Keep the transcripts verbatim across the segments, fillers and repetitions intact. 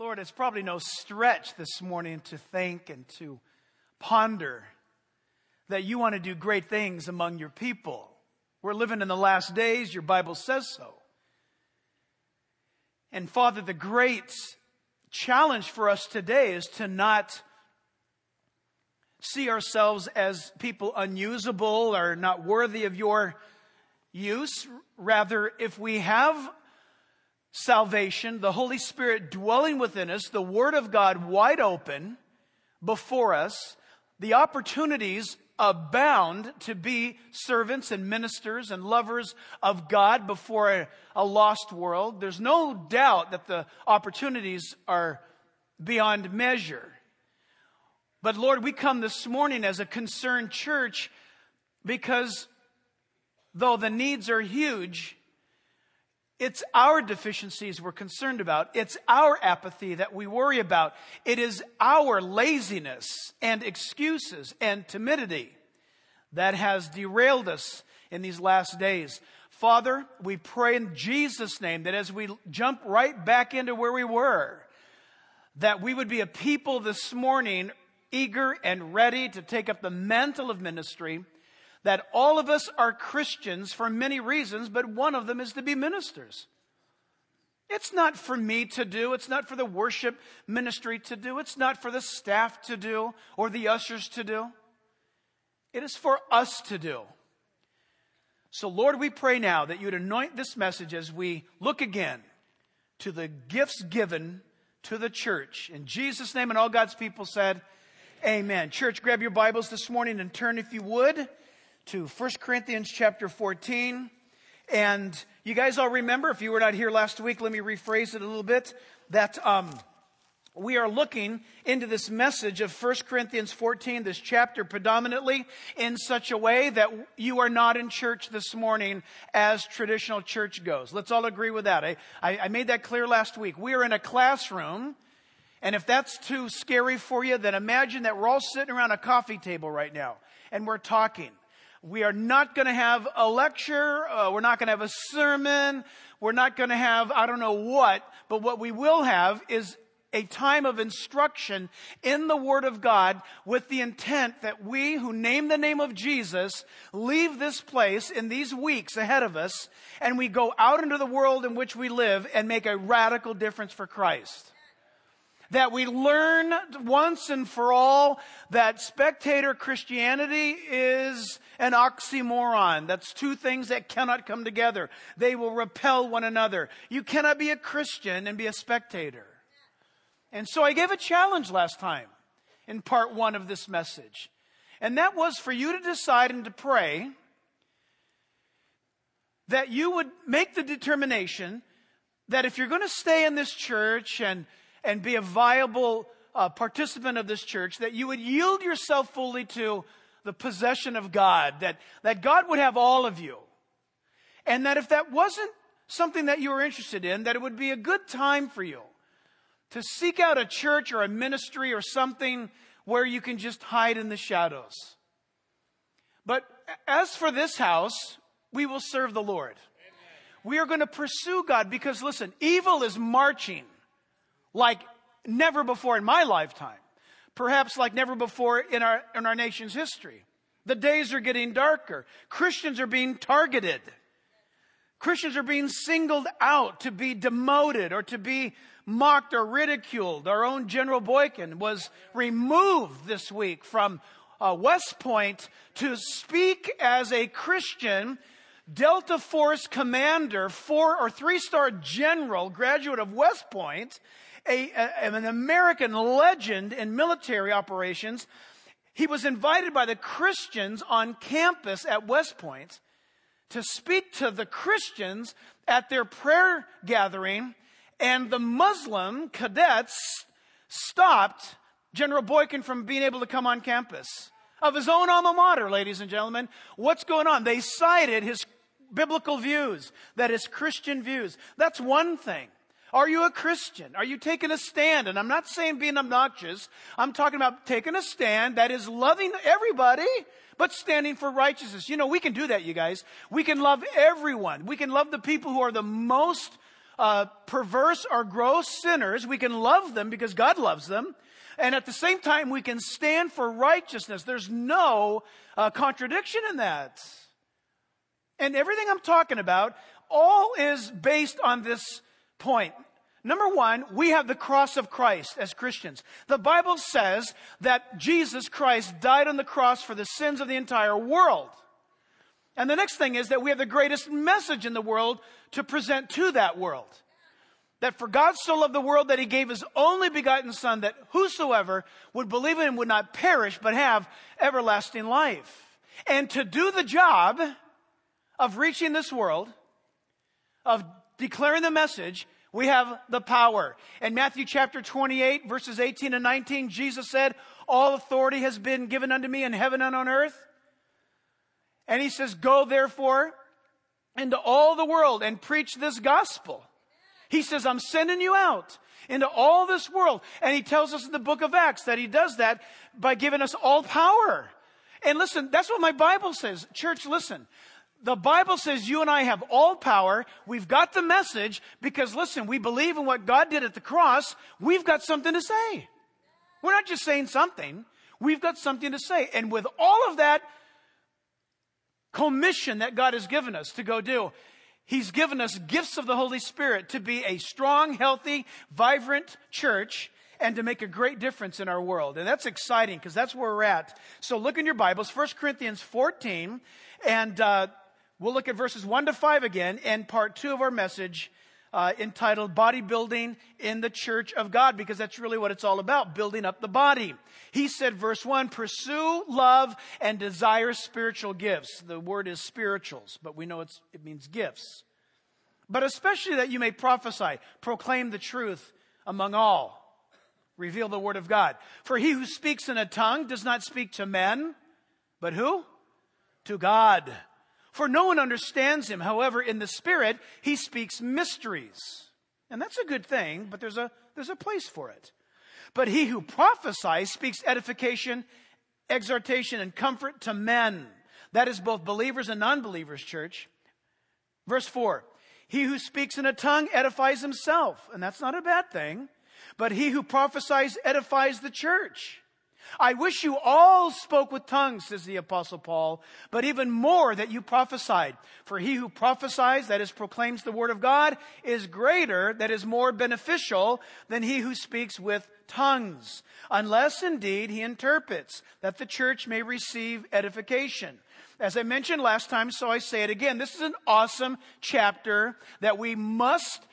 Lord, it's probably no stretch this morning to think and to ponder that you want to do great things among your people. We're living in the last days. Your Bible says so. And Father, the great challenge for us today is to not see ourselves as people unusable or not worthy of your use. Rather, if we have salvation, the Holy Spirit dwelling within us, the Word of God wide open before us, the opportunities abound to be servants and ministers and lovers of God before a, a lost world. There's no doubt that the opportunities are beyond measure. But Lord, we come this morning as a concerned church because though the needs are huge, it's our deficiencies we're concerned about. It's our apathy that we worry about. It is our laziness and excuses and timidity that has derailed us in these last days. Father, we pray in Jesus' name that as we jump right back into where we were, that we would be a people this morning eager and ready to take up the mantle of ministry, that all of us are Christians for many reasons, but one of them is to be ministers. It's not for me to do. It's not for the worship ministry to do. It's not for the staff to do or the ushers to do. It is for us to do. So Lord, we pray now that you would anoint this message as we look again to the gifts given to the church. In Jesus' name, and all God's people said, amen. Church, grab your Bibles this morning and turn, if you would, to First Corinthians chapter fourteen. And you guys all remember, if you were not here last week, let me rephrase it a little bit, that um, we are looking into this message of First Corinthians fourteen, this chapter predominantly in such a way that you are not in church this morning as traditional church goes. Let's all agree with that. I, I, I made that clear last week. We are in a classroom, and if that's too scary for you, then imagine that we're all sitting around a coffee table right now, and we're talking. We are not going to have a lecture. Uh, we're not going to have a sermon. We're not going to have, I don't know what, but what we will have is a time of instruction in the Word of God with the intent that we who name the name of Jesus leave this place in these weeks ahead of us and we go out into the world in which we live and make a radical difference for Christ. That we learn once and for all that spectator Christianity is an oxymoron. That's two things that cannot come together. They will repel one another. You cannot be a Christian and be a spectator. And so I gave a challenge last time in part one of this message. And that was for you to decide and to pray that you would make the determination that if you're going to stay in this church and and be a viable uh, participant of this church, that you would yield yourself fully to the possession of God, that, that God would have all of you. And that if that wasn't something that you were interested in, that it would be a good time for you to seek out a church or a ministry or something where you can just hide in the shadows. But as for this house, we will serve the Lord. Amen. We are going to pursue God because, listen, evil is marching like never before in my lifetime. Perhaps like never before in our in our nation's history. The days are getting darker. Christians are being targeted. Christians are being singled out to be demoted or to be mocked or ridiculed. Our own General Boykin was removed this week from uh, West Point to speak as a Christian Delta Force commander, four or three-star general, graduate of West Point, A, a, an American legend in military operations. He was invited by the Christians on campus at West Point to speak to the Christians at their prayer gathering, and the Muslim cadets stopped General Boykin from being able to come on campus of his own alma mater, ladies and gentlemen. What's going on? They cited his biblical views, that is Christian views. That's one thing. Are you a Christian? Are you taking a stand? And I'm not saying being obnoxious. I'm talking about taking a stand that is loving everybody, but standing for righteousness. You know, we can do that, you guys. We can love everyone. We can love the people who are the most uh, perverse or gross sinners. We can love them because God loves them. And at the same time, we can stand for righteousness. There's no uh, contradiction in that. And everything I'm talking about, all is based on this point. Number one, we have the cross of Christ as Christians. The Bible says that Jesus Christ died on the cross for the sins of the entire world. And the next thing is that we have the greatest message in the world to present to that world. That for God so loved the world that he gave his only begotten Son, that whosoever would believe in him would not perish, but have everlasting life. And to do the job of reaching this world, of declaring the message, we have the power. In Matthew chapter twenty-eight, verses eighteen and nineteen, Jesus said, all authority has been given unto me in heaven and on earth. And he says, go therefore into all the world and preach this gospel. He says, I'm sending you out into all this world. And he tells us in the book of Acts that he does that by giving us all power. And listen, that's what my Bible says. Church, listen. The Bible says you and I have all power. We've got the message because, listen, we believe in what God did at the cross. We've got something to say. We're not just saying something. We've got something to say. And with all of that commission that God has given us to go do, he's given us gifts of the Holy Spirit to be a strong, healthy, vibrant church and to make a great difference in our world. And that's exciting because that's where we're at. So look in your Bibles, First Corinthians fourteen, and uh, we'll look at verses one to five again and part two of our message uh, entitled Bodybuilding in the Church of God, because that's really what it's all about, building up the body. He said, verse one, pursue, love, and desire spiritual gifts. The word is spirituals, but we know it's, it means gifts. But especially that you may prophesy, proclaim the truth among all, reveal the word of God. For he who speaks in a tongue does not speak to men, but who? To God. For no one understands him. However, in the Spirit, he speaks mysteries. And that's a good thing, but there's a, there's a place for it. But he who prophesies speaks edification, exhortation, and comfort to men. That is both believers and non-believers, church. Verse four, he who speaks in a tongue edifies himself. And that's not a bad thing. But he who prophesies edifies the church. I wish you all spoke with tongues, says the Apostle Paul, but even more that you prophesied. For he who prophesies, that is, proclaims the word of God, is greater, that is, more beneficial than he who speaks with tongues, unless indeed he interprets, that the church may receive edification. As I mentioned last time, so I say it again, this is an awesome chapter that we must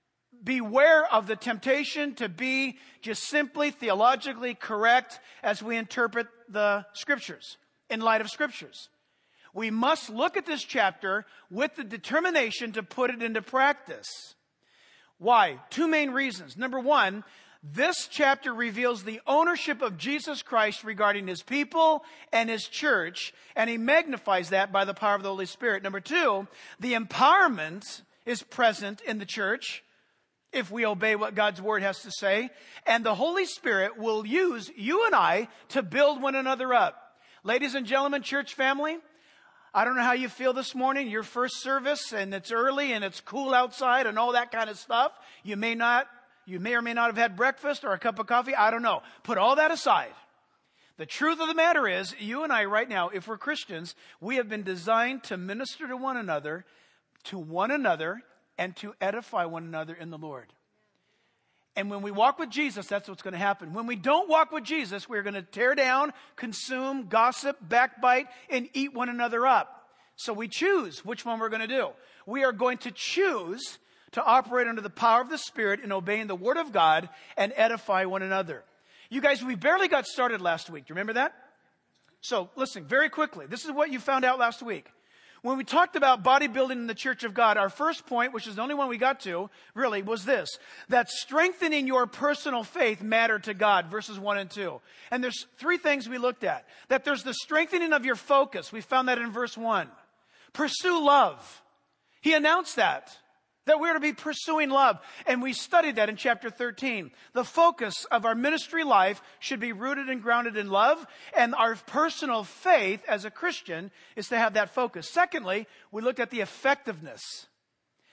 beware of the temptation to be just simply theologically correct as we interpret the scriptures, in light of scriptures. We must look at this chapter with the determination to put it into practice. Why? Two main reasons. Number one, this chapter reveals the ownership of Jesus Christ regarding his people and his church, and he magnifies that by the power of the Holy Spirit. Number two, the empowerment is present in the church if we obey what God's word has to say. And the Holy Spirit will use you and I to build one another up. Ladies and gentlemen, church family, I don't know how you feel this morning, your first service, and it's early and it's cool outside and all that kind of stuff. You may not, you may or may not have had breakfast or a cup of coffee. I don't know. Put all that aside. The truth of the matter is, you and I right now, if we're Christians, we have been designed to minister to one another, to one another, and to edify one another in the Lord. And when we walk with Jesus, that's what's going to happen. When we don't walk with Jesus, we're going to tear down, consume, gossip, backbite, and eat one another up. So we choose which one we're going to do. We are going to choose to operate under the power of the Spirit in obeying the Word of God and edify one another. You guys, we barely got started last week. Do you remember that? So listen, very quickly. This is what you found out last week. When we talked about bodybuilding in the church of God, our first point, which is the only one we got to, really, was this. That strengthening your personal faith mattered to God, verses one and two. And there's three things we looked at. That there's the strengthening of your focus. We found that in verse one. Pursue love. He announced that. That we're to be pursuing love. And we studied that in chapter thirteen. The focus of our ministry life should be rooted and grounded in love. And our personal faith as a Christian is to have that focus. Secondly, we looked at the effectiveness.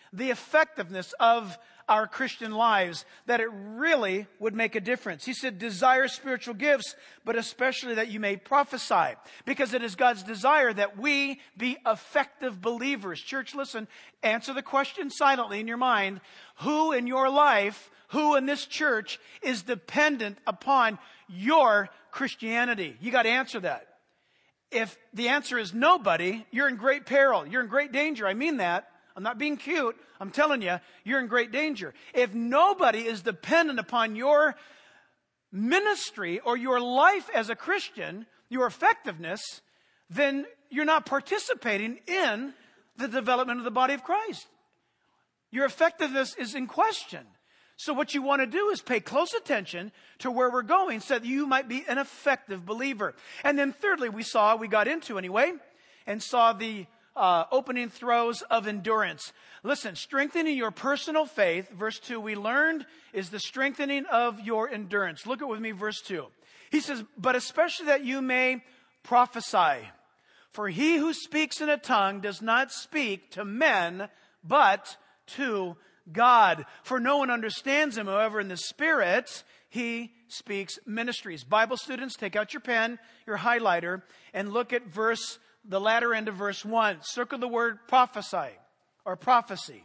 the effectiveness of our Christian lives, that it really would make a difference. He said, desire spiritual gifts, but especially that you may prophesy, because it is God's desire that we be effective believers. Church, listen, answer the question silently in your mind. Who in your life, who in this church is dependent upon your Christianity? You got to answer that. If the answer is nobody, you're in great peril. You're in great danger. I mean that. I'm not being cute. I'm telling you, you're in great danger. If nobody is dependent upon your ministry or your life as a Christian, your effectiveness, then you're not participating in the development of the body of Christ. Your effectiveness is in question. So what you want to do is pay close attention to where we're going so that you might be an effective believer. And then thirdly, we saw, we got into anyway, and saw the Uh, opening throws of endurance. Listen, strengthening your personal faith, verse two, we learned is the strengthening of your endurance. Look at with me, verse two. He says, but especially that you may prophesy. For he who speaks in a tongue does not speak to men, but to God. For no one understands him. However, in the Spirit, he speaks ministries. Bible students, take out your pen, your highlighter, and look at verse the latter end of verse one. Circle the word prophesy or prophecy.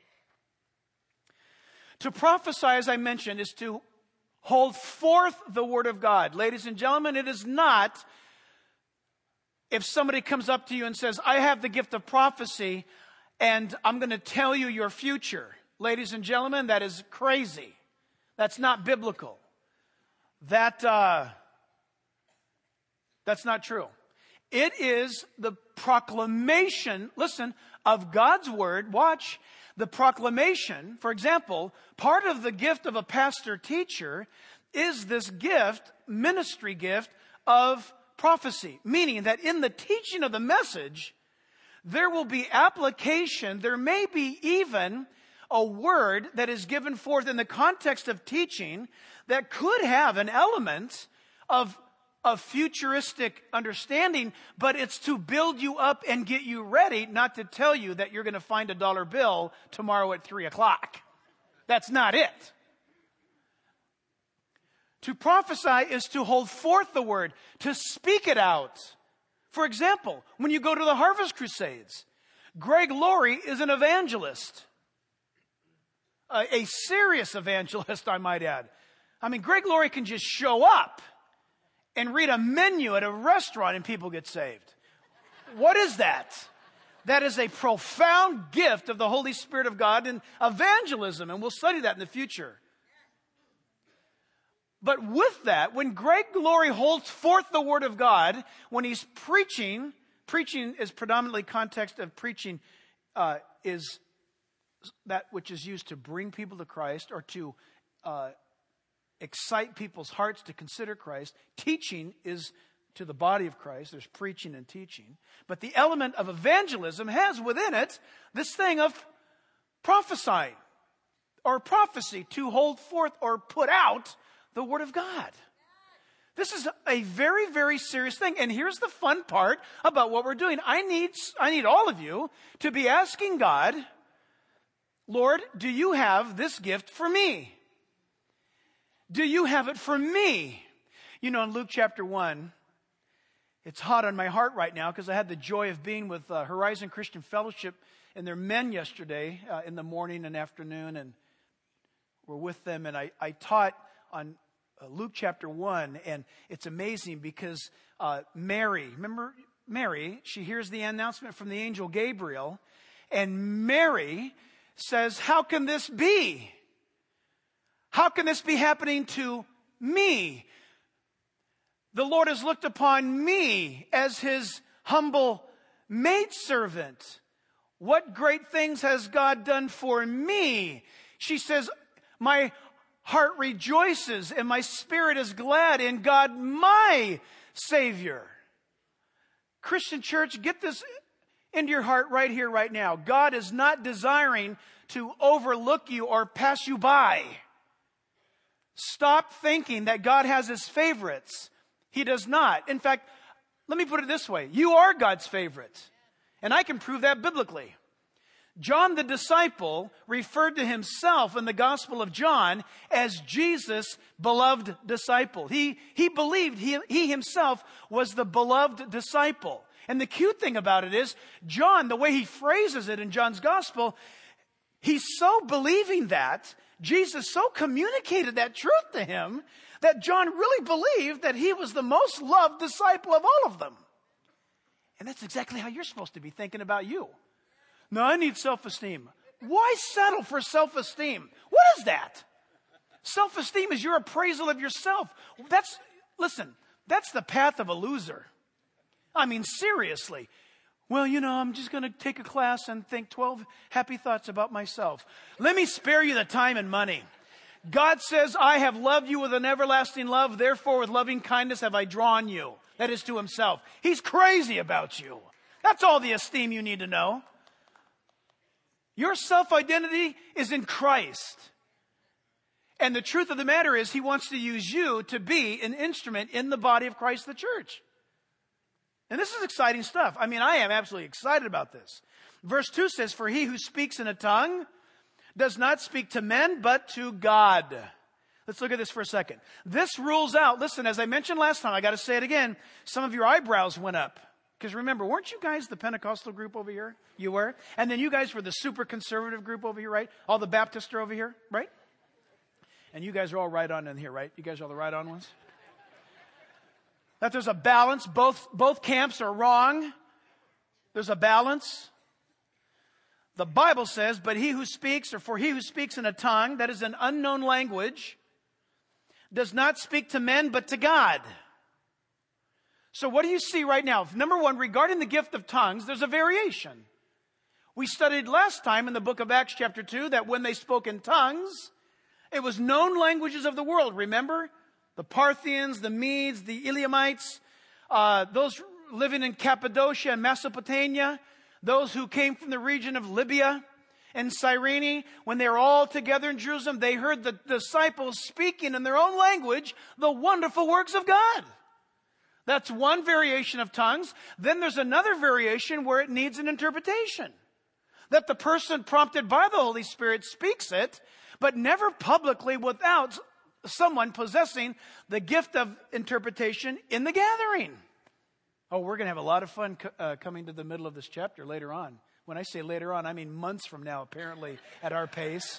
To prophesy, as I mentioned, is to hold forth the word of God. Ladies and gentlemen, it is not if somebody comes up to you and says, I have the gift of prophecy and I'm going to tell you your future. Ladies and gentlemen, that is crazy. That's not biblical. That, uh, that's not true. It is the proclamation, listen, of God's word. Watch, the proclamation. For example, part of the gift of a pastor teacher is this gift, ministry gift of prophecy. Meaning that in the teaching of the message, there will be application. There may be even a word that is given forth in the context of teaching that could have an element of of futuristic understanding, but it's to build you up and get you ready, not to tell you that you're going to find a dollar bill tomorrow at three o'clock. That's not it. To prophesy is to hold forth the word, to speak it out. For example, when you go to the Harvest Crusades, Greg Laurie is an evangelist. A, a serious evangelist, I might add. I mean, Greg Laurie can just show up and read a menu at a restaurant and people get saved. What is that? That is a profound gift of the Holy Spirit of God in evangelism, and we'll study that in the future. But with that, when Greg Laurie holds forth the Word of God, when he's preaching, preaching is predominantly context of preaching uh, is that which is used to bring people to Christ or to uh excite people's hearts to consider Christ. Teaching is to the body of Christ. There's preaching and teaching. But the element of evangelism has within it this thing of prophesying or prophecy, to hold forth or put out the Word of God. This is a very, very serious thing. And here's the fun part about what we're doing. I need, I need all of you to be asking God, Lord, do you have this gift for me? Do you have it for me? You know, in Luke chapter one, it's hot on my heart right now because I had the joy of being with uh, Horizon Christian Fellowship and their men yesterday uh, in the morning and afternoon, and we're with them. And I, I taught on uh, Luke chapter one, and it's amazing because uh, Mary, remember Mary, she hears the announcement from the angel Gabriel, and Mary says, how can this be? How can this be happening to me? The Lord has looked upon me as his humble maidservant. What great things has God done for me? She says, my heart rejoices and my spirit is glad in God, my Savior. Christian church, get this into your heart right here, right now. God is not desiring to overlook you or pass you by. Stop thinking that God has his favorites. He does not. In fact, let me put it this way. You are God's favorite. And I can prove that biblically. John the disciple referred to himself in the Gospel of John as Jesus' beloved disciple. He, he believed he, he himself was the beloved disciple. And the cute thing about it is, John, the way he phrases it in John's Gospel, he's so believing that, Jesus so communicated that truth to him, that John really believed that he was the most loved disciple of all of them. And that's exactly how you're supposed to be thinking about you. No, I need self-esteem. Why settle for self-esteem? What is that? Self-esteem is your appraisal of yourself. That's, listen, that's the path of a loser. I mean, seriously. Well, you know, I'm just going to take a class and think twelve happy thoughts about myself. Let me spare you the time and money. God says, I have loved you with an everlasting love. Therefore, with loving kindness have I drawn you. That is to himself. He's crazy about you. That's all the esteem you need to know. Your self-identity is in Christ. And the truth of the matter is, he wants to use you to be an instrument in the body of Christ, the church. And this is exciting stuff. I mean, I am absolutely excited about this. Verse two says, for he who speaks in a tongue does not speak to men, but to God. Let's look at this for a second. This rules out, listen, as I mentioned last time, I got to say it again, some of your eyebrows went up. Because remember, weren't you guys the Pentecostal group over here? You were. And then you guys were the super conservative group over here, right? All the Baptists are over here, right? And you guys are all right on in here, right? You guys are all the right on ones? That there's a balance. Both, both camps are wrong. There's a balance. The Bible says, but he who speaks, or for he who speaks in a tongue, that is an unknown language, does not speak to men, but to God. So what do you see right now? Number one, regarding the gift of tongues, there's a variation. We studied last time in the book of Acts chapter two that when they spoke in tongues, it was known languages of the world. Remember? The Parthians, the Medes, the Elamites, uh, those living in Cappadocia and Mesopotamia, those who came from the region of Libya and Cyrene, when they were all together in Jerusalem, they heard the disciples speaking in their own language the wonderful works of God. That's one variation of tongues. Then there's another variation where it needs an interpretation. That the person prompted by the Holy Spirit speaks it, but never publicly without someone possessing the gift of interpretation in the gathering. Oh, we're going to have a lot of fun uh, coming to the middle of this chapter later on. When I say later on, I mean months from now, apparently, at our pace.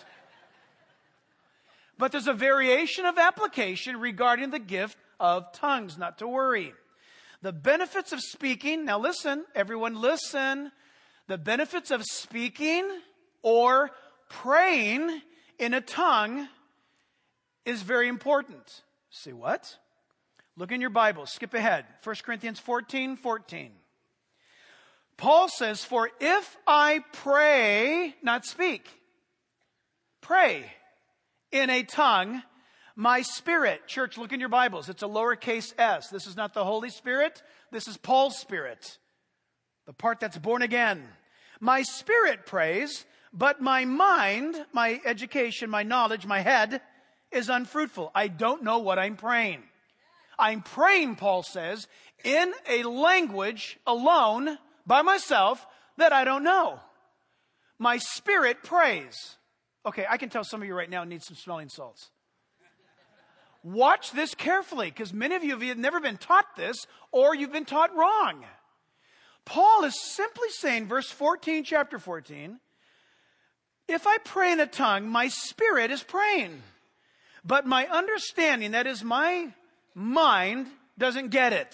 But there's a variation of application regarding the gift of tongues, not to worry. The benefits of speaking, now listen, everyone listen. The benefits of speaking or praying in a tongue is very important. See what? Look in your Bible. Skip ahead. First Corinthians fourteen fourteen. Paul says, for if I pray, not speak, pray in a tongue, my spirit. Church, look in your Bibles. It's a lowercase s. This is not the Holy Spirit. This is Paul's spirit. The part that's born again. My spirit prays, but my mind, my education, my knowledge, my head is unfruitful. I don't know what I'm praying. I'm praying, Paul says, in a language alone by myself that I don't know. My spirit prays. Okay, I can tell some of you right now need some smelling salts. Watch this carefully, because many of you have never been taught this, or you've been taught wrong. Paul is simply saying, verse fourteen, chapter fourteen, if I pray in a tongue, my spirit is praying, but my understanding, that is my mind, doesn't get it.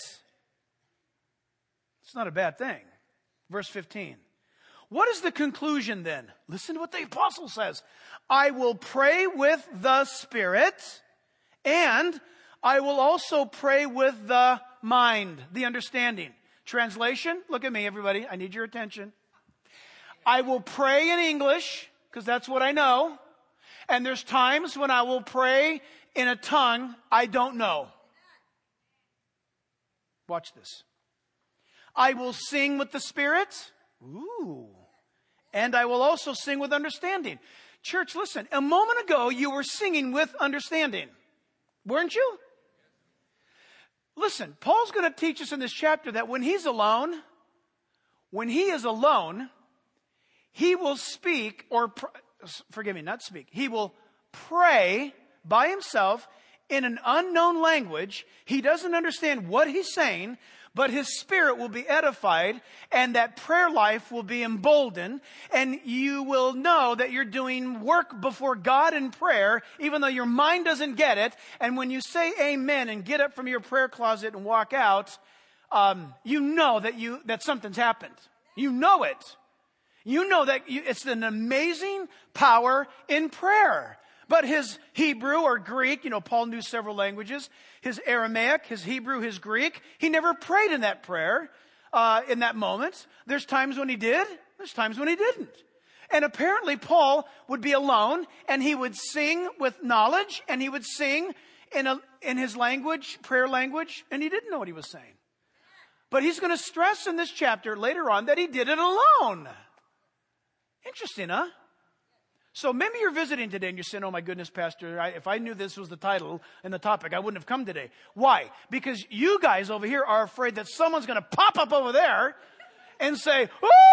It's not a bad thing. Verse fifteen. What is the conclusion then? Listen to what the apostle says. I will pray with the Spirit, and I will also pray with the mind, the understanding. Translation, look at me, everybody. I need your attention. I will pray in English, because that's what I know. And there's times when I will pray in a tongue I don't know. Watch this. I will sing with the Spirit. Ooh. And I will also sing with understanding. Church, listen. A moment ago, you were singing with understanding. Weren't you? Listen, Paul's going to teach us in this chapter that when he's alone, when he is alone, he will speak or, pr- forgive me, not speak. He will pray by himself in an unknown language. He doesn't understand what he's saying, but his spirit will be edified, and that prayer life will be emboldened, and you will know that you're doing work before God in prayer, even though your mind doesn't get it. And when you say amen and get up from your prayer closet and walk out, um, you know that you that something's happened. You know it. You know that you, it's an amazing power in prayer. But his Hebrew or Greek, you know, Paul knew several languages. His Aramaic, his Hebrew, his Greek, he never prayed in that prayer, uh, in that moment. There's times when he did. There's times when he didn't. And apparently Paul would be alone, and he would sing with knowledge, and he would sing in a, in his language, prayer language, and he didn't know what he was saying. But he's going to stress in this chapter later on that he did it alone. Interesting, huh? So maybe you're visiting today and you're saying, oh my goodness, Pastor, I, if I knew this was the title and the topic, I wouldn't have come today. Why? Because you guys over here are afraid that someone's going to pop up over there and say,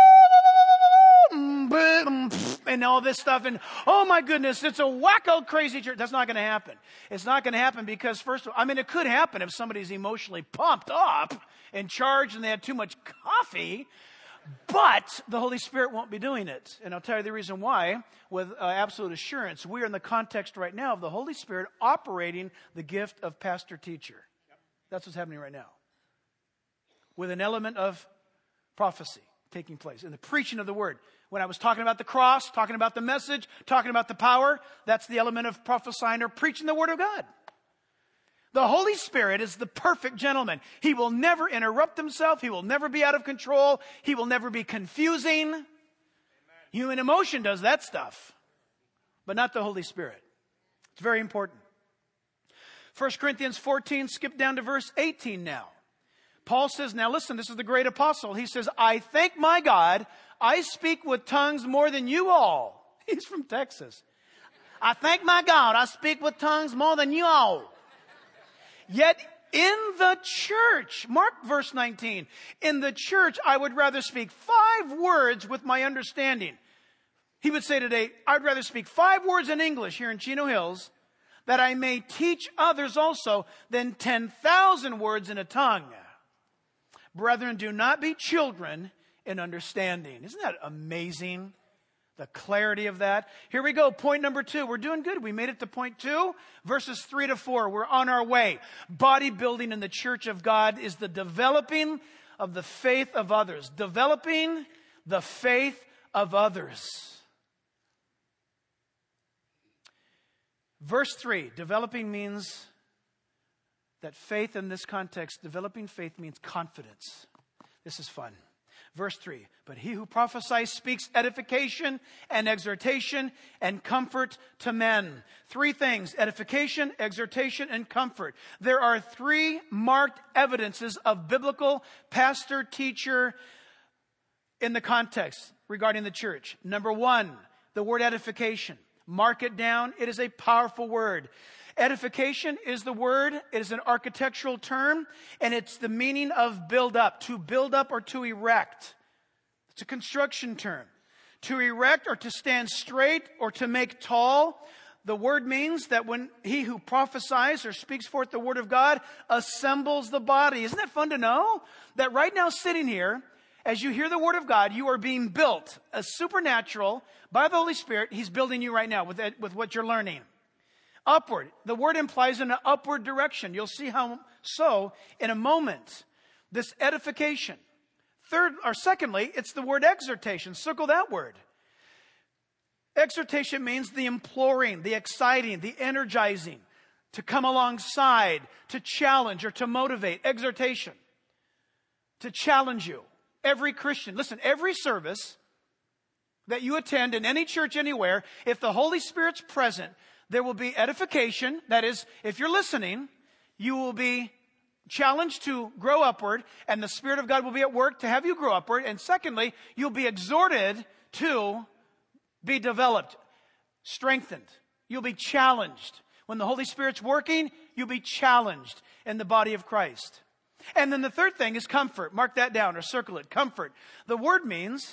oh, and all this stuff. And oh my goodness, it's a wacko crazy church. That's not going to happen. It's not going to happen because first of all, I mean, it could happen if somebody's emotionally pumped up and charged and they had too much coffee. But the Holy Spirit won't be doing it. And I'll tell you the reason why with uh, absolute assurance. We are in the context right now of the Holy Spirit operating the gift of pastor-teacher. That's what's happening right now. With an element of prophecy taking place in the preaching of the word. When I was talking about the cross, talking about the message, talking about the power, that's the element of prophesying or preaching the word of God. The Holy Spirit is the perfect gentleman. He will never interrupt himself. He will never be out of control. He will never be confusing. Amen. Human emotion does that stuff, but not the Holy Spirit. It's very important. First Corinthians fourteen, skip down to verse eighteen now. Paul says, now listen, this is the great apostle. He says, I thank my God, I speak with tongues more than you all. He's from Texas. I thank my God, I speak with tongues more than you all. Yet in the church, mark verse nineteen, in the church I would rather speak five words with my understanding. He would say today, I'd rather speak five words in English here in Chino Hills that I may teach others also than ten thousand words in a tongue. Brethren, do not be children in understanding. Isn't that amazing? The clarity of that. Here we go. Point number two. We're doing good. We made it to point two, verses three to four. We're on our way. Bodybuilding in the church of God is the developing of the faith of others. Developing the faith of others. Verse three. Developing means that faith in this context, developing faith means confidence. This is fun. Verse three, but he who prophesies speaks edification and exhortation and comfort to men. Three things, edification, exhortation, and comfort. There are three marked evidences of biblical pastor-teacher in the context regarding the church. Number one, the word edification. Mark it down. It is a powerful word. Edification is the word. It is an architectural term, and it's the meaning of build up, to build up or to erect. It's a construction term. To erect or to stand straight or to make tall. The word means that when he who prophesies or speaks forth the word of God assembles the body. Isn't that fun to know? That right now sitting here, as you hear the word of God, you are being built, a supernatural, by the Holy Spirit. He's building you right now with, it, with what you're learning. Upward. The word implies an upward direction. You'll see how so in a moment. This edification. Third, or secondly, it's the word exhortation. Circle that word. Exhortation means the imploring, the exciting, the energizing, to come alongside, to challenge or to motivate. Exhortation. To challenge you. Every Christian, listen, every service that you attend in any church anywhere, if the Holy Spirit's present, there will be edification. That is, if you're listening, you will be challenged to grow upward, and the Spirit of God will be at work to have you grow upward. And secondly, you'll be exhorted to be developed, strengthened. You'll be challenged. When the Holy Spirit's working, you'll be challenged in the body of Christ. And then the third thing is comfort. Mark that down or circle it. Comfort. The word means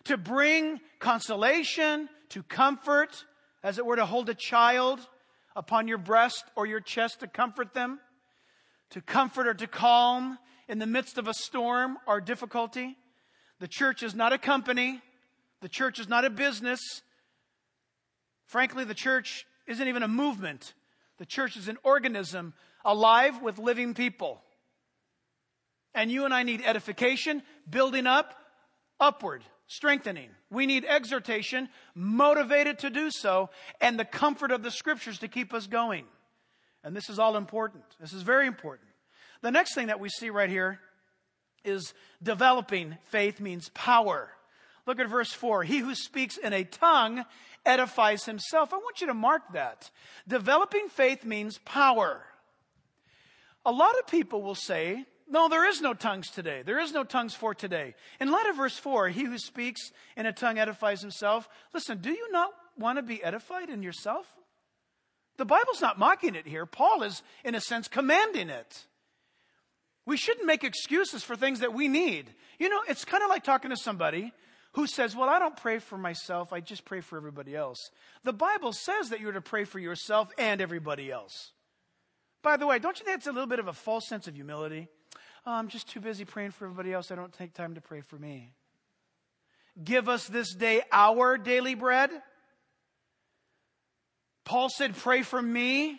to bring consolation, to comfort, as it were, to hold a child upon your breast or your chest to comfort them, to comfort or to calm in the midst of a storm or difficulty. The church is not a company. The church is not a business. Frankly, the church isn't even a movement. The church is an organism alive with living people. And you and I need edification, building up, upward, strengthening. We need exhortation, motivated to do so, and the comfort of the Scriptures to keep us going. And this is all important. This is very important. The next thing that we see right here is developing faith means power. Look at verse four. He who speaks in a tongue edifies himself. I want you to mark that. Developing faith means power. A lot of people will say, no, there is no tongues today. There is no tongues for today. In light of verse four, he who speaks in a tongue edifies himself. Listen, do you not want to be edified in yourself? The Bible's not mocking it here. Paul is, in a sense, commanding it. We shouldn't make excuses for things that we need. You know, it's kind of like talking to somebody who says, well, I don't pray for myself. I just pray for everybody else. The Bible says that you're to pray for yourself and everybody else. By the way, don't you think it's a little bit of a false sense of humility? Oh, I'm just too busy praying for everybody else. I don't take time to pray for me. Give us this day our daily bread. Paul said, pray for me.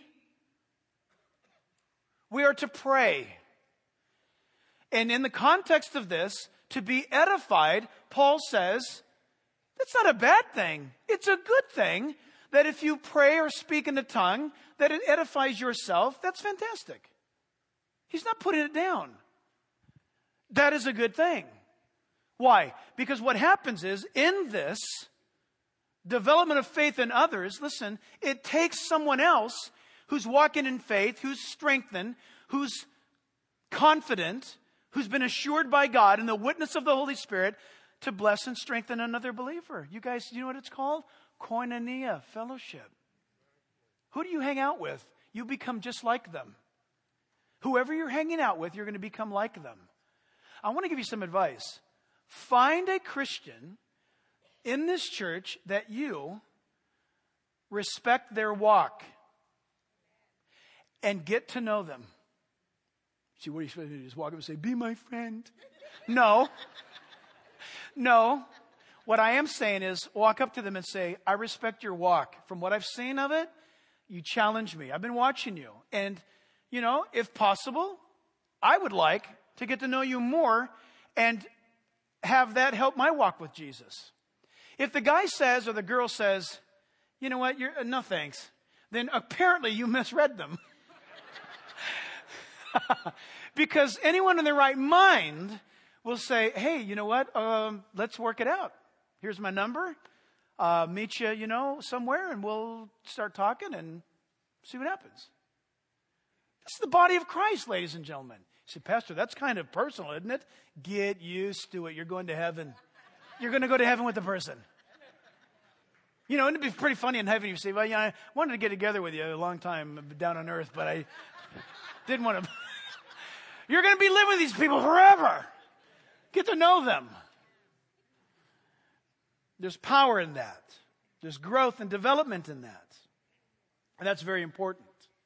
We are to pray. And in the context of this, to be edified, Paul says, that's not a bad thing. It's a good thing that if you pray or speak in a tongue, that it edifies yourself. That's fantastic. He's not putting it down. That is a good thing. Why? Because what happens is, in this development of faith in others, listen, it takes someone else who's walking in faith, who's strengthened, who's confident, who's been assured by God in the witness of the Holy Spirit to bless and strengthen another believer. You guys, you know what it's called? Koinonia, fellowship. Who do you hang out with? You become just like them. Whoever you're hanging out with, you're going to become like them. I want to give you some advice. Find a Christian in this church that you respect their walk and get to know them. See, what are you supposed to do? Just walk up and say, be my friend? No. No. What I am saying is walk up to them and say, I respect your walk. From what I've seen of it, you challenge me. I've been watching you. And, you know, if possible, I would like to get to know you more and have that help my walk with Jesus. If the guy says or the girl says, you know what, you're, uh, no thanks, then apparently you misread them. Because anyone in their right mind will say, hey, you know what, um, let's work it out. Here's my number. Uh, meet you, you know, somewhere and we'll start talking and see what happens. That's the body of Christ, ladies and gentlemen. You say, Pastor, that's kind of personal, isn't it? Get used to it. You're going to heaven. You're going to go to heaven with the person. You know, it'd be pretty funny in heaven. You say, well, yeah, I wanted to get together with you a long time down on earth, but I didn't want to. You're going to be living with these people forever. Get to know them. There's power in that. There's growth and development in that. And that's very important.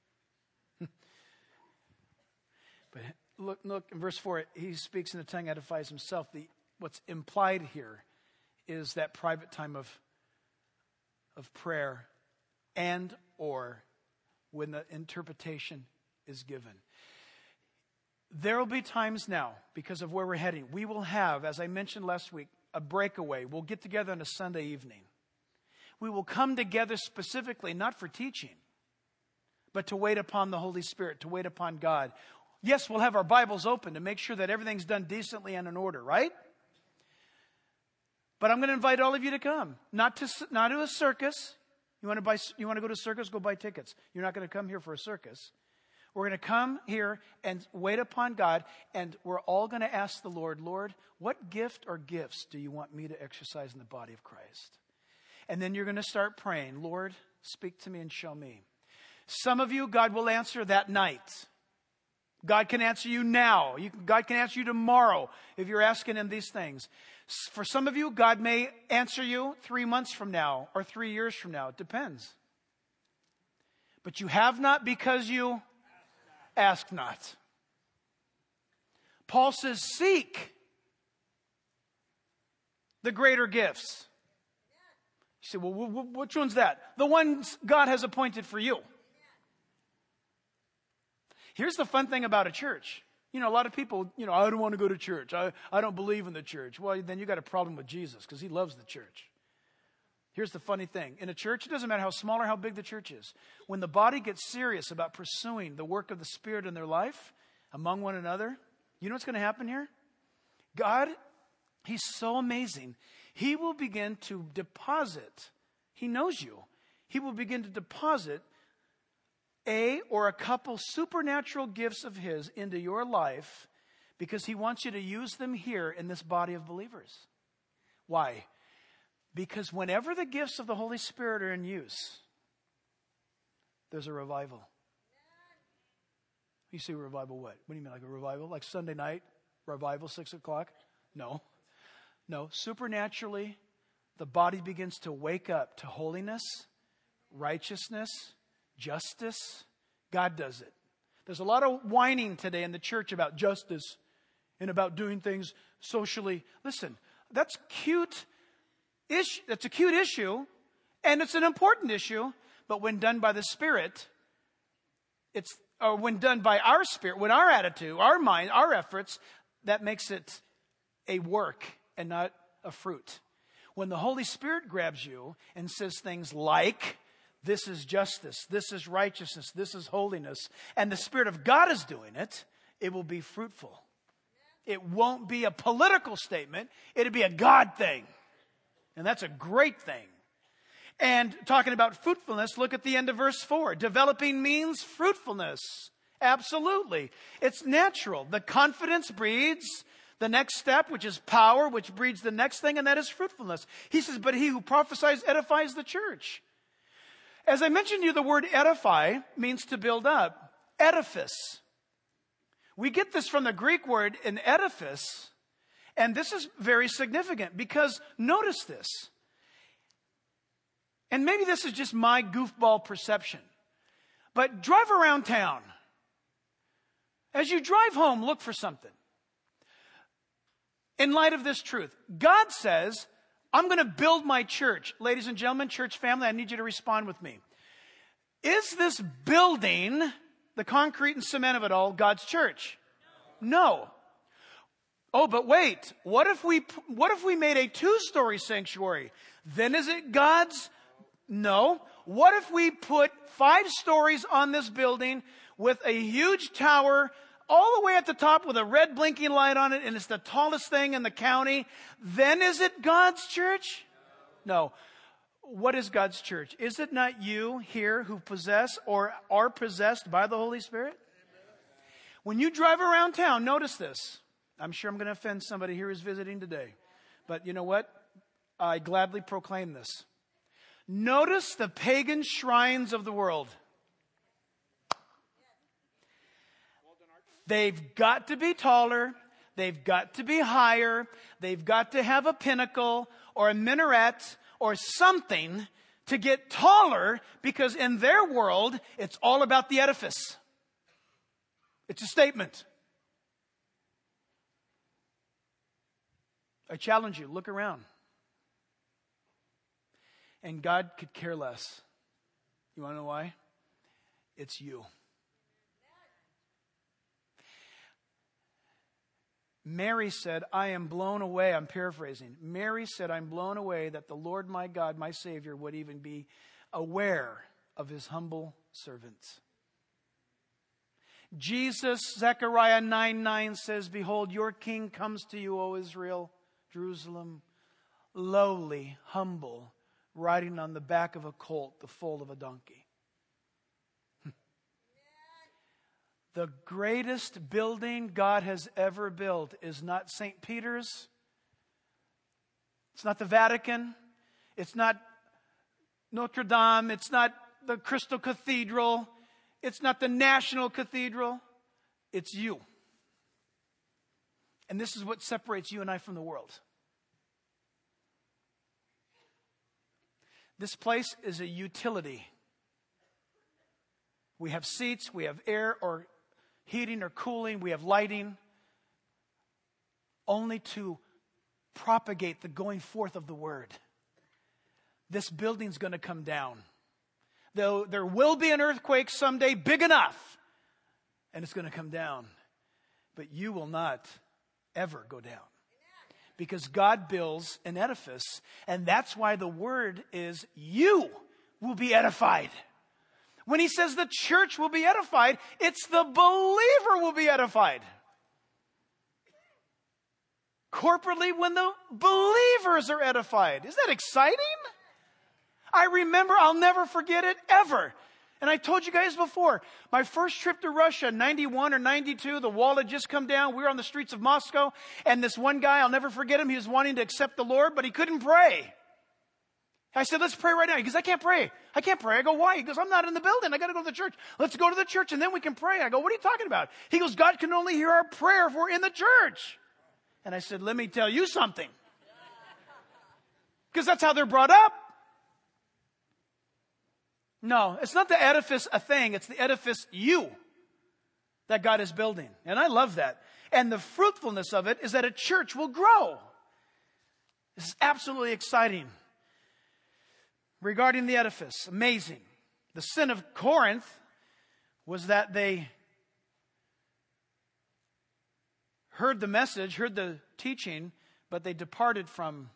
But look, look in verse four, he speaks in the tongue, edifies himself. The, what's implied here is that private time of, of prayer and or when the interpretation is given. There will be times now, because of where we're heading, we will have, as I mentioned last week, a breakaway. We'll get together on a Sunday evening. We will come together specifically, not for teaching, but to wait upon the Holy Spirit, to wait upon God. Yes, we'll have our Bibles open to make sure that everything's done decently and in order, right? But I'm going to invite all of you to come. Not to, not to a circus. You want to buy, you want to go to a circus? Go buy tickets. You're not going to come here for a circus. We're going to come here and wait upon God, and we're all going to ask the Lord, Lord, what gift or gifts do you want me to exercise in the body of Christ? And then you're going to start praying, Lord, speak to me and show me. Some of you, God will answer that night. God can answer you now. You can, God can answer you tomorrow if you're asking him these things. For some of you, God may answer you three months from now or three years from now. It depends. But you have not because you ask not. Paul says, seek the greater gifts. You say, well, which one's that? The ones God has appointed for you. Here's the fun thing about a church. You know, a lot of people, you know, I don't want to go to church. I, I don't believe in the church. Well, then you got a problem with Jesus because he loves the church. Here's the funny thing. In a church, it doesn't matter how small or how big the church is. When the body gets serious about pursuing the work of the Spirit in their life among one another, you know what's going to happen here? God, he's so amazing. He will begin to deposit. He knows you. He will begin to deposit a or a couple supernatural gifts of his into your life because he wants you to use them here in this body of believers. Why? Because whenever the gifts of the Holy Spirit are in use, there's a revival. You say revival what? What do you mean, like a revival? Like Sunday night revival, six o'clock? No. No. Supernaturally, the body begins to wake up to holiness, righteousness, justice. God does it. There's a lot of whining today in the church about justice and about doing things socially. Listen, that's cute. Issue, that's a cute issue, and it's an important issue, but when done by the Spirit, it's or when done by our spirit, when our attitude, our mind, our efforts, that makes it a work and not a fruit. When the Holy Spirit grabs you and says things like, this is justice, this is righteousness, this is holiness, and the Spirit of God is doing it, it will be fruitful. It won't be a political statement, it'll be a God thing. And that's a great thing. And talking about fruitfulness, look at the end of verse four. Developing means fruitfulness. Absolutely. It's natural. The confidence breeds the next step, which is power, which breeds the next thing, and that is fruitfulness. He says, but he who prophesies edifies the church. As I mentioned to you, the word edify means to build up. Edifice. We get this from the Greek word in edifice. And this is very significant because notice this. And maybe this is just my goofball perception. But drive around town. As you drive home, look for something. In light of this truth, God says, I'm going to build my church. Ladies and gentlemen, church family, I need you to respond with me. Is this building, the concrete and cement of it all, God's church? No. Oh, but wait, what if we, what if we made a two-story sanctuary? Then is it God's? No. What if we put five stories on this building with a huge tower all the way at the top with a red blinking light on it and it's the tallest thing in the county? Then is it God's church? No. What is God's church? Is it not you here who possess or are possessed by the Holy Spirit? When you drive around town, notice this. I'm sure I'm going to offend somebody here who's visiting today. But you know what? I gladly proclaim this. Notice the pagan shrines of the world. They've got to be taller. They've got to be higher. They've got to have a pinnacle or a minaret or something to get taller because in their world, it's all about the edifice. It's a statement. I challenge you, look around. And God could care less. You want to know why? It's you. Mary said, I am blown away. I'm paraphrasing. Mary said, I'm blown away that the Lord my God, my Savior, would even be aware of his humble servants. Jesus, Zechariah nine nine says, behold, your king comes to you, O Israel, Jerusalem, lowly, humble, riding on the back of a colt, the foal of a donkey. The greatest building God has ever built is not Saint Peter's. It's not the Vatican. It's not Notre Dame. It's not the Crystal Cathedral. It's not the National Cathedral. It's you. And this is what separates you and I from the world. This place is a utility. We have seats, we have air or heating or cooling, we have lighting, only to propagate the going forth of the word. This building's going to come down. Though there will be an earthquake someday big enough, and it's going to come down. But you will not ever go down. Because God builds an edifice, and that's why the word is you will be edified. When he says the church will be edified, it's the believer will be edified. Corporately, when the believers are edified. Isn't that exciting? I remember, I'll never forget it ever. And I told you guys before, my first trip to Russia, ninety-one or ninety-two, the wall had just come down. We were on the streets of Moscow. And this one guy, I'll never forget him, he was wanting to accept the Lord, but he couldn't pray. I said, let's pray right now. He goes, I can't pray. I can't pray. I go, why? He goes, I'm not in the building. I got to go to the church. Let's go to the church and then we can pray. I go, what are you talking about? He goes, God can only hear our prayer if we're in the church. And I said, let me tell you something. Because that's how they're brought up. No, it's not the edifice a thing. It's the edifice you that God is building. And I love that. And the fruitfulness of it is that a church will grow. This is absolutely exciting. Regarding the edifice, amazing. The sin of Corinth was that they heard the message, heard the teaching, but they departed from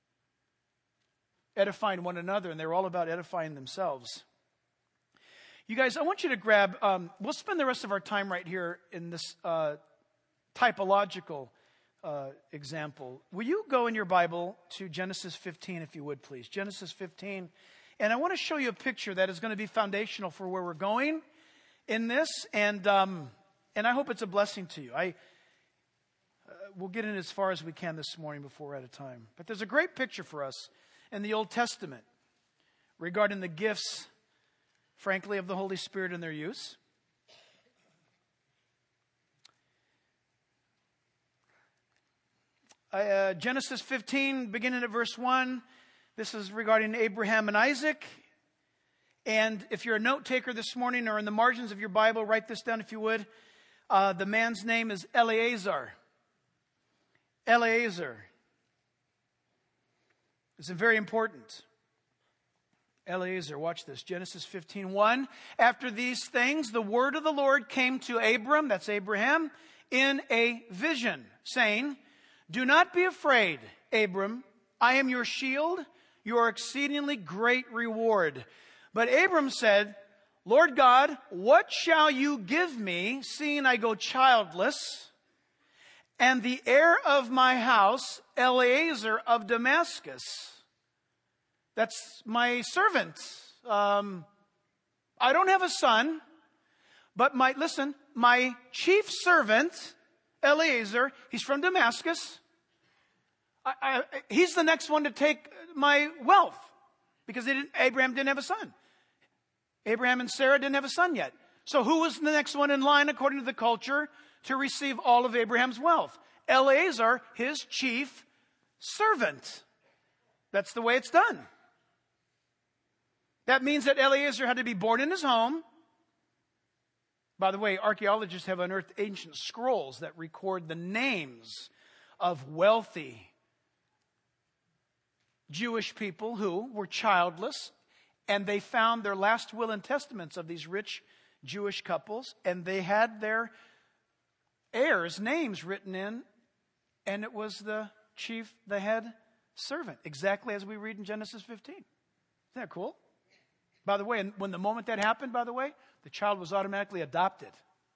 edifying one another, and they were all about edifying themselves. You guys, I want you to grab, um, we'll spend the rest of our time right here in this uh, typological uh, example. Will you go in your Bible to Genesis fifteen, if you would, please? Genesis fifteen. And I want to show you a picture that is going to be foundational for where we're going in this. And um, and I hope it's a blessing to you. I uh, We'll get in as far as we can this morning before we're out of time. But there's a great picture for us in the Old Testament regarding the gifts, frankly, of the Holy Spirit and their use. Uh, Genesis fifteen, beginning at verse one. This is regarding Abraham and Isaac. And if you're a note taker this morning or in the margins of your Bible, write this down if you would. Uh, the man's name is Eleazar. Eleazar. It's very important. Eleazar, watch this. Genesis fifteen one. After these things, the word of the Lord came to Abram, that's Abraham, in a vision, saying, do not be afraid, Abram. I am your shield, your exceedingly great reward. But Abram said, Lord God, what shall you give me, seeing I go childless, and the heir of my house, Eleazar of Damascus? That's my servant. Um, I don't have a son, but my, listen, my chief servant, Eleazar, he's from Damascus. I, I, he's the next one to take my wealth because they didn't, Abraham didn't have a son. Abraham and Sarah didn't have a son yet. So who was the next one in line according to the culture to receive all of Abraham's wealth? Eleazar, his chief servant. That's the way it's done. That means that Eleazar had to be born in his home. By the way, archaeologists have unearthed ancient scrolls that record the names of wealthy Jewish people who were childless, and they found their last will and testaments of these rich Jewish couples, and they had their heirs' names written in, and it was the chief, the head servant, exactly as we read in Genesis fifteen. Isn't that cool? By the way, and when the moment that happened, by the way, the child was automatically adopted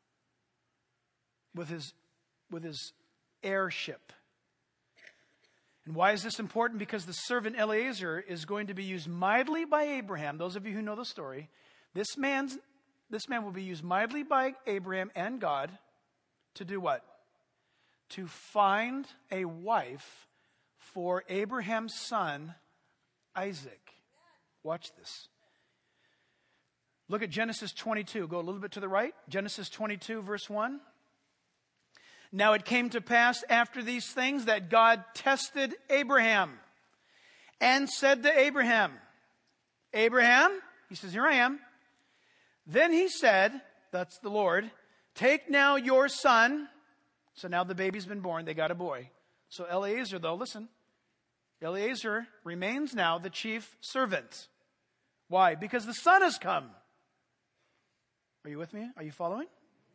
with his, with his heirship. And why is this important? Because the servant Eleazar is going to be used mightily by Abraham. Those of you who know the story, this man's, this man will be used mightily by Abraham and God to do what? To find a wife for Abraham's son, Isaac. Watch this. Look at Genesis twenty-two. Go a little bit to the right. Genesis twenty-two, verse one. Now it came to pass after these things that God tested Abraham and said to Abraham, Abraham, he says, here I am. Then he said, that's the Lord, take now your son. So now the baby's been born. They got a boy. So Eliezer, though, listen. Eliezer remains now the chief servant. Why? Because the son has come. Are you with me? Are you following?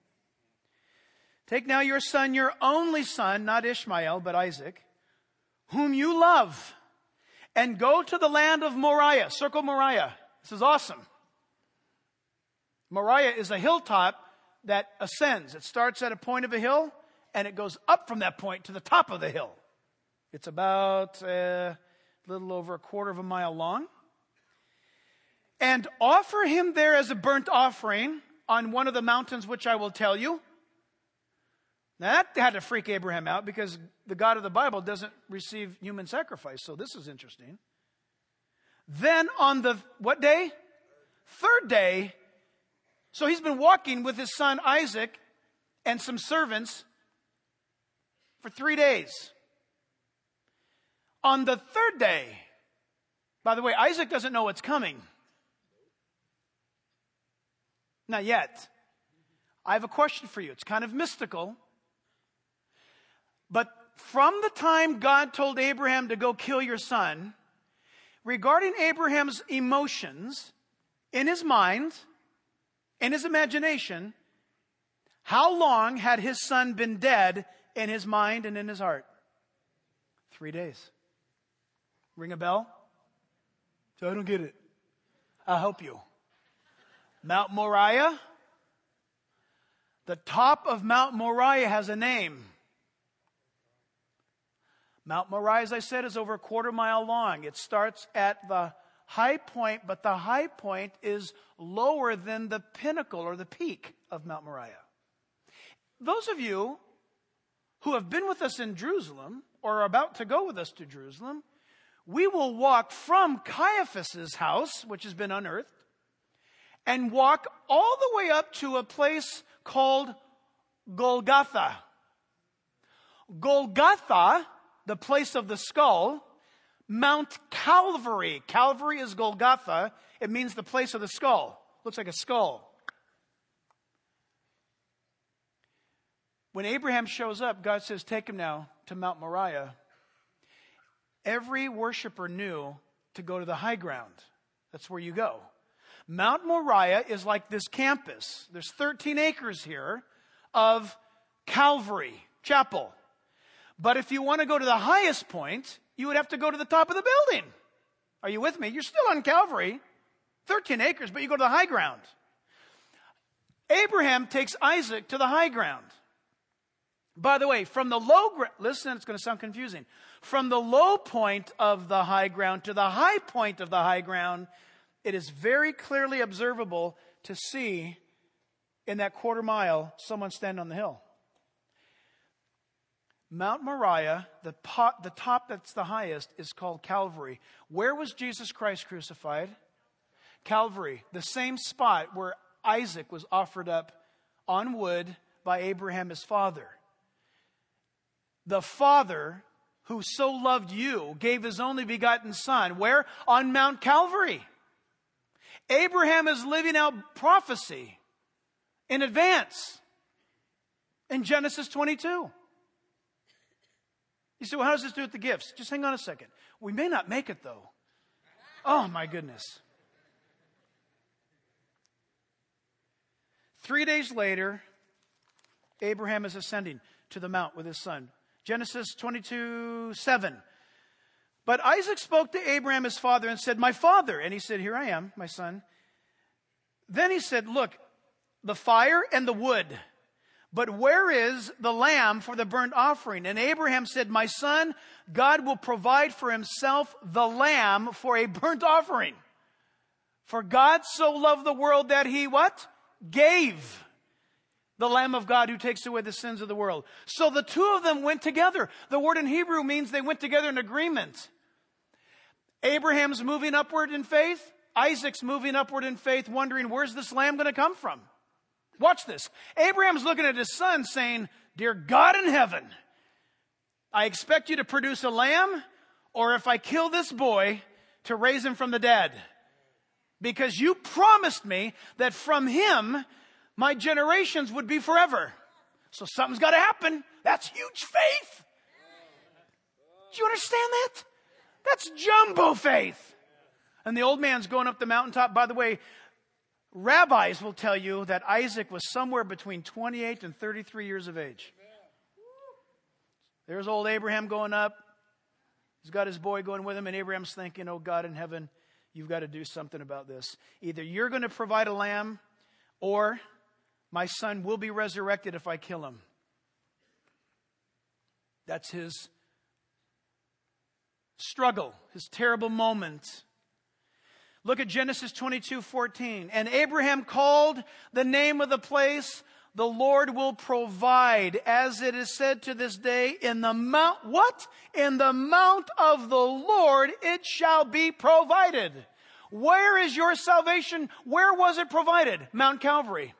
Take now your son, your only son, not Ishmael, but Isaac, whom you love, and go to the land of Moriah. Circle Moriah. This is awesome. Moriah is a hilltop that ascends. It starts at a point of a hill, and it goes up from that point to the top of the hill. It's about uh, a little over a quarter of a mile long. And offer him there as a burnt offering on one of the mountains which I will tell you. Now that had to freak Abraham out because the God of the Bible doesn't receive human sacrifice. So this is interesting. Then on the, what day? Third day. So he's been walking with his son Isaac and some servants for three days. On the third day, by the way, Isaac doesn't know what's coming. Not yet. I have a question for you. It's kind of mystical. But from the time God told Abraham to go kill your son, regarding Abraham's emotions, in his mind, in his imagination, how long had his son been dead in his mind and in his heart? Three days. Ring a bell? So I don't get it. I'll help you. Mount Moriah. The top of Mount Moriah has a name. Mount Moriah, as I said, is over a quarter mile long. It starts at the high point, but the high point is lower than the pinnacle or the peak of Mount Moriah. Those of you who have been with us in Jerusalem or are about to go with us to Jerusalem, we will walk from Caiaphas's house, which has been unearthed, and walk all the way up to a place called Golgotha. Golgotha, the place of the skull, Mount Calvary. Calvary is Golgotha. It means the place of the skull. Looks like a skull. When Abraham shows up, God says, take him now to Mount Moriah. Every worshiper knew to go to the high ground. That's where you go. Mount Moriah is like this campus. There's thirteen acres here of Calvary Chapel. But if you want to go to the highest point, you would have to go to the top of the building. Are you with me? You're still on Calvary, thirteen acres, but you go to the high ground. Abraham takes Isaac to the high ground. By the way, from the low ground, listen, it's going to sound confusing. From the low point of the high ground to the high point of the high ground, it is very clearly observable to see in that quarter mile someone stand on the hill. Mount Moriah, the, pot, the top that's the highest, is called Calvary. Where was Jesus Christ crucified? Calvary, the same spot where Isaac was offered up on wood by Abraham, his father. The Father who so loved you gave his only begotten Son. Where? On Mount Calvary. Abraham is living out prophecy in advance in Genesis twenty-two. You say, well, how does this do with the gifts? Just hang on a second. We may not make it, though. Oh, my goodness. Three days later, Abraham is ascending to the mount with his son. Genesis twenty-two, seven. But Isaac spoke to Abraham, his father, and said, my father. And he said, here I am, my son. Then he said, look, the fire and the wood, but where is the lamb for the burnt offering? And Abraham said, my son, God will provide for himself the lamb for a burnt offering. For God so loved the world that he, what? Gave the Lamb of God who takes away the sins of the world. So the two of them went together. The word in Hebrew means they went together in agreement. Abraham's moving upward in faith. Isaac's moving upward in faith, wondering, where's this lamb going to come from? Watch this. Abraham's looking at his son saying, dear God in heaven, I expect you to produce a lamb, or if I kill this boy, to raise him from the dead. because you promised me that from him my generations would be forever. So something's got to happen. That's huge faith. Do you understand that? That's jumbo faith. And the old man's going up the mountaintop. By the way, rabbis will tell you that Isaac was somewhere between twenty-eight and thirty-three years of age. There's old Abraham going up. He's got his boy going with him, and Abraham's thinking, oh God in heaven, you've got to do something about this. Either you're going to provide a lamb, or my son will be resurrected if I kill him. That's his struggle, his terrible moment. Look at Genesis twenty-two fourteen. And Abraham called the name of the place, the Lord will provide, as it is said to this day, in the mount, what? In the mount of the Lord it shall be provided. Where is your salvation? Where was it provided? Mount Calvary.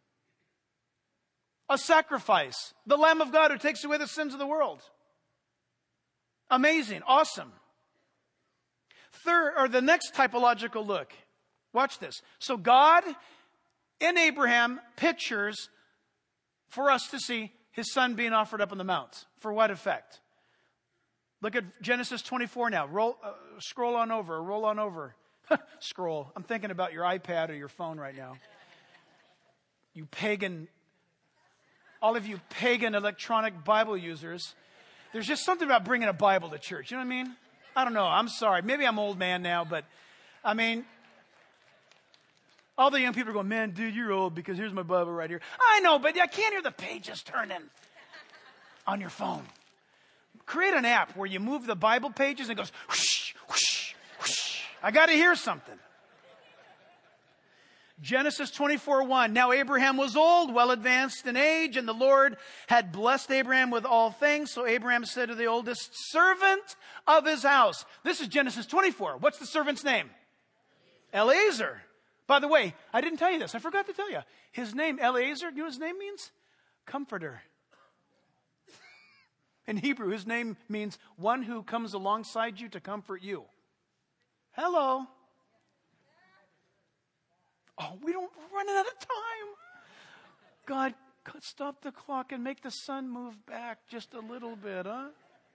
A sacrifice. The Lamb of God who takes away the sins of the world. Amazing. Awesome. Third, or the next typological look. Watch this. So God in Abraham pictures for us to see his son being offered up on the mount. For what effect? Look at Genesis twenty-four now. Roll, uh, scroll on over. Roll on over. Scroll. I'm thinking about your iPad or your phone right now. You pagan, all of you pagan electronic Bible users. There's just something about bringing a Bible to church. You know what I mean? I don't know. I'm sorry. Maybe I'm old man now, but I mean, all the young people are going, man, dude, you're old because here's my Bible right here. I know, but I can't hear the pages turning on your phone. Create an app where you move the Bible pages and it goes whoosh, whoosh, whoosh. I got to hear something. Genesis twenty-four one. Now Abraham was old, well advanced in age, and the Lord had blessed Abraham with all things. So Abraham said to the oldest servant of his house. This is Genesis twenty-four. What's the servant's name? Eliezer. By the way, I didn't tell you this. I forgot to tell you. His name, Eliezer, you know what his name means? Comforter. In Hebrew, his name means one who comes alongside you to comfort you. Hello. Oh, we don't run out of time. God, God, stop the clock and make the sun move back just a little bit, huh?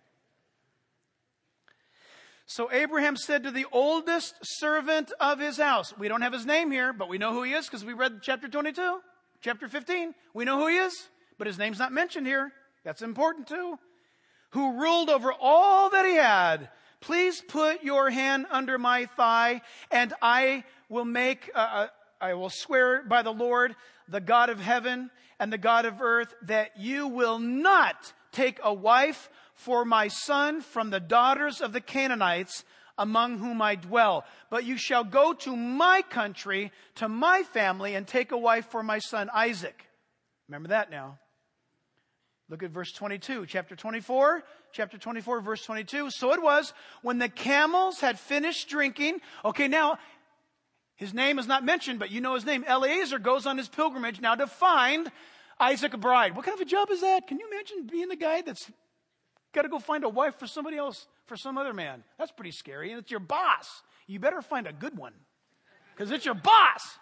So Abraham said to the oldest servant of his house. We don't have his name here, but we know who he is because we read chapter twenty-two, chapter fifteen. We know who he is, but his name's not mentioned here. That's important too. Who ruled over all that he had. Please put your hand under my thigh, and I will make, uh, I will swear by the Lord, the God of heaven and the God of earth, that you will not take a wife for my son from the daughters of the Canaanites among whom I dwell. But you shall go to my country, to my family, and take a wife for my son Isaac. Remember that now. Look at verse twenty-two, chapter twenty-four, chapter twenty-four, verse twenty-two. So it was when the camels had finished drinking. Okay, now, his name is not mentioned, but you know his name. Eliezer goes on his pilgrimage now to find Isaac a bride. What kind of a job is that? Can you imagine being the guy that's got to go find a wife for somebody else, for some other man? That's pretty scary. And it's your boss. You better find a good one because it's your boss.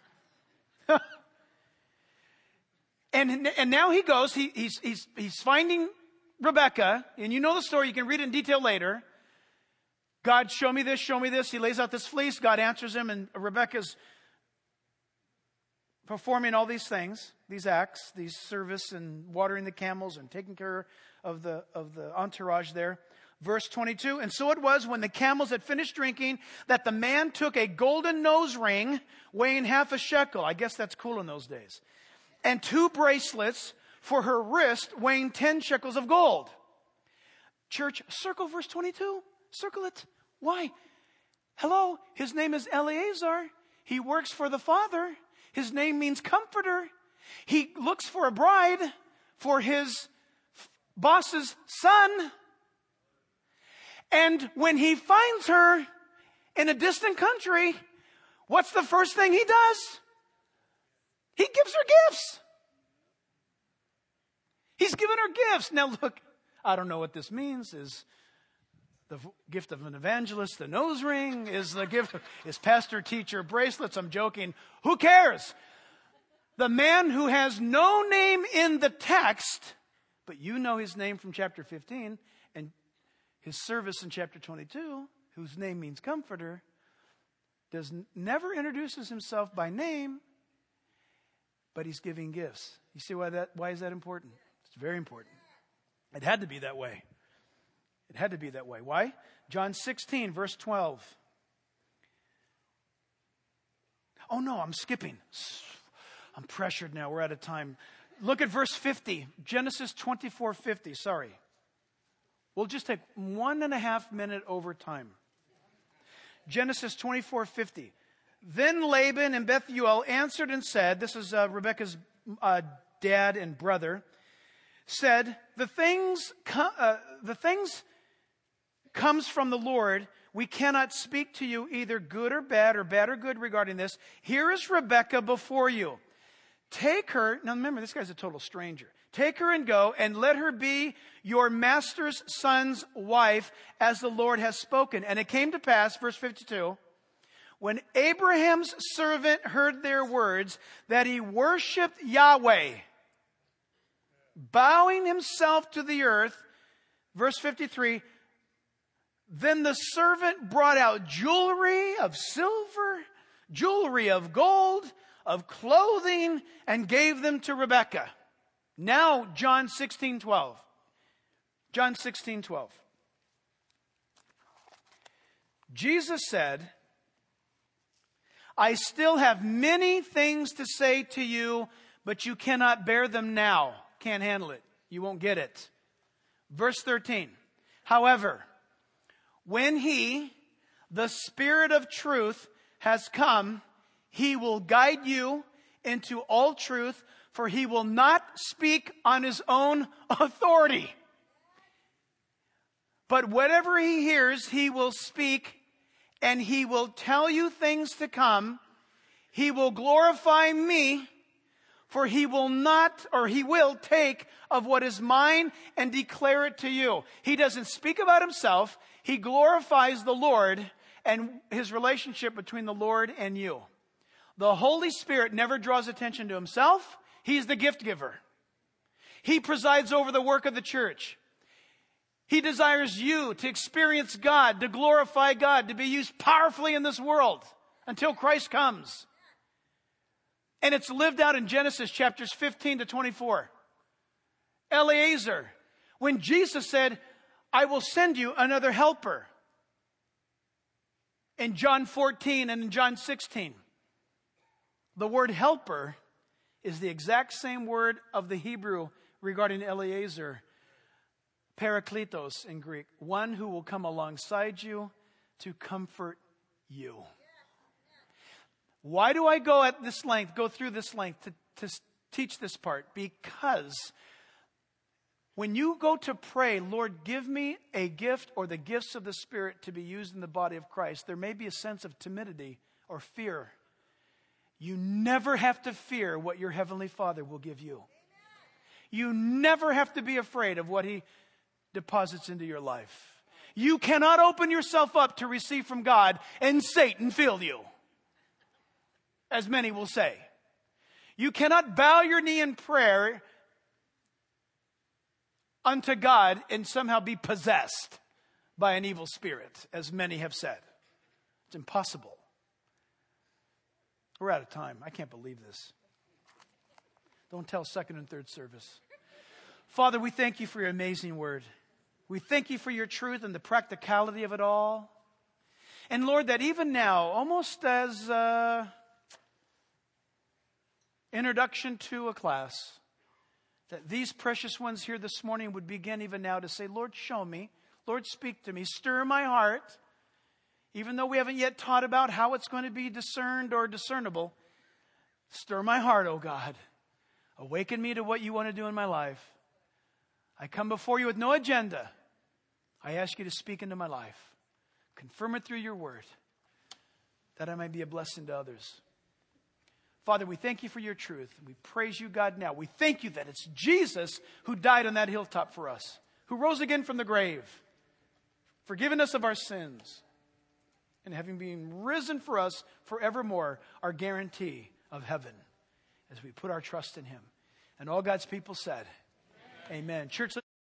And, and now he goes, he, he's, he's, he's finding Rebekah, and you know the story, you can read it in detail later. God, show me this, show me this. He lays out this fleece, God answers him, and Rebekah's performing all these things, these acts, these service and watering the camels and taking care of the, of the entourage there. Verse twenty-two, and so it was when the camels had finished drinking that the man took a golden nose ring weighing half a shekel. I guess that's cool in those days. And two bracelets for her wrist weighing ten shekels of gold. Church, circle verse twenty-two. Circle it. Why? Hello, his name is Eliezer. He works for the Father. His name means comforter. He looks for a bride for his boss's son. And when he finds her in a distant country, what's the first thing he does? He gives her gifts. He's given her gifts. Now look, I don't know what this means. Is the gift of an evangelist the nose ring? Is the gift of, is pastor teacher bracelets? I'm joking. Who cares? The man who has no name in the text, but you know his name from chapter fifteen, and his service in chapter twenty-two, whose name means comforter, does never introduces himself by name, but he's giving gifts. You see why that? Why is that important? It's very important. It had to be that way. It had to be that way. Why? John sixteen, verse twelve. Oh no, I'm skipping. I'm pressured now. We're out of time. Look at verse fifty. Genesis twenty-four fifty. Sorry. We'll just take one and a half minute overtime. Genesis twenty-four fifty. Then Laban and Bethuel answered and said, this is uh, Rebekah's uh, dad and brother, said, the things, co- uh, the things comes from the Lord. We cannot speak to you either good or bad or bad or good regarding this. Here is Rebekah before you. Take her. Now remember, this guy's a total stranger. Take her and go and let her be your master's son's wife as the Lord has spoken. And it came to pass, verse fifty-two, when Abraham's servant heard their words, that he worshiped Yahweh, bowing himself to the earth. Verse fifty-three, then the servant brought out jewelry of silver, jewelry of gold, of clothing, and gave them to Rebekah. Now, John sixteen twelve. John sixteen twelve. Jesus said, I still have many things to say to you, but you cannot bear them now. Can't handle it. You won't get it. Verse thirteen. However, when he, the Spirit of truth, has come, he will guide you into all truth, for he will not speak on his own authority. But whatever he hears, he will speak, and he will tell you things to come. He will glorify me, for he will not, or he will take of what is mine and declare it to you. He doesn't speak about himself. He glorifies the Lord and his relationship between the Lord and you. The Holy Spirit never draws attention to himself. He's the gift giver. He presides over the work of the church. He desires you to experience God, to glorify God, to be used powerfully in this world until Christ comes. And it's lived out in Genesis chapters fifteen to twenty-four. Eliezer, when Jesus said, I will send you another helper. In John fourteen and in John sixteen. The word helper is the exact same word of the Hebrew regarding Eliezer. Parakletos in Greek. One who will come alongside you to comfort you. Why do I go at this length, go through this length to, to teach this part? Because when you go to pray, Lord, give me a gift or the gifts of the Spirit to be used in the body of Christ, there may be a sense of timidity or fear. You never have to fear what your Heavenly Father will give you. You never have to be afraid of what He deposits into your life. You cannot open yourself up to receive from God and Satan fill you, as many will say. You cannot bow your knee in prayer unto God and somehow be possessed by an evil spirit, as many have said. It's impossible. We're out of time. I can't believe this. Don't tell second and third service. Father, we thank you for your amazing word. We thank you for your truth and the practicality of it all. And Lord, that even now, almost as an introduction to a class, that these precious ones here this morning would begin even now to say, Lord, show me. Lord, speak to me. Stir my heart. Even though we haven't yet taught about how it's going to be discerned or discernible, stir my heart, oh God. Awaken me to what you want to do in my life. I come before you with no agenda. I ask you to speak into my life. Confirm it through your word, that I may be a blessing to others. Father, we thank you for your truth. We praise you, God, now. We thank you that it's Jesus who died on that hilltop for us, who rose again from the grave. forgiving us of our sins, and having been risen for us forevermore, our guarantee of heaven as we put our trust in him. And all God's people said, amen. Amen. Church,